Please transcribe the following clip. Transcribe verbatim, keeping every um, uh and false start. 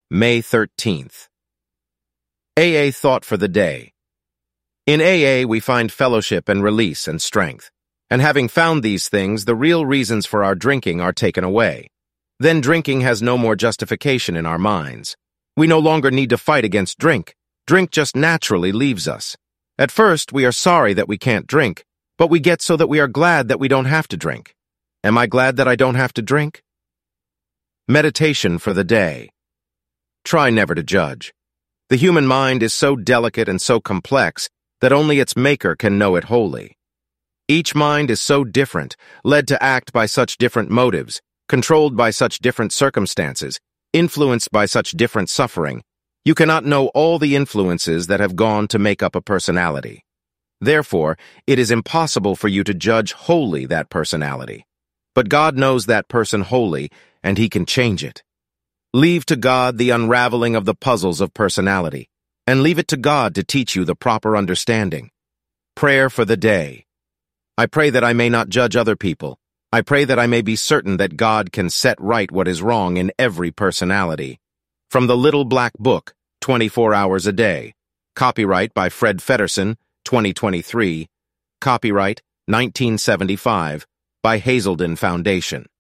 May thirteenth. A A Thought for the Day. In A A, we find fellowship and release and strength. And having found these things, the real reasons for our drinking are taken away. Then drinking has no more justification in our minds. We no longer need to fight against drink. Drink just naturally leaves us. At first, we are sorry that we can't drink, but we get so that we are glad that we don't have to drink. Am I glad that I don't have to drink? Meditation for the day. Try never to judge. The human mind is so delicate and so complex that only its maker can know it wholly. Each mind is so different, led to act by such different motives, controlled by such different circumstances, influenced by such different suffering. You cannot know all the influences that have gone to make up a personality. Therefore, it is impossible for you to judge wholly that personality. But God knows that person wholly, and He can change it. Leave to God the unraveling of the puzzles of personality, and leave it to God to teach you the proper understanding. Prayer for the day. I pray that I may not judge other people. I pray that I may be certain that God can set right what is wrong in every personality. From the Little Black Book, twenty-four hours a day. Copyright by Fred Feddersen, twenty twenty-three. Copyright nineteen seventy-five by Hazelden Foundation.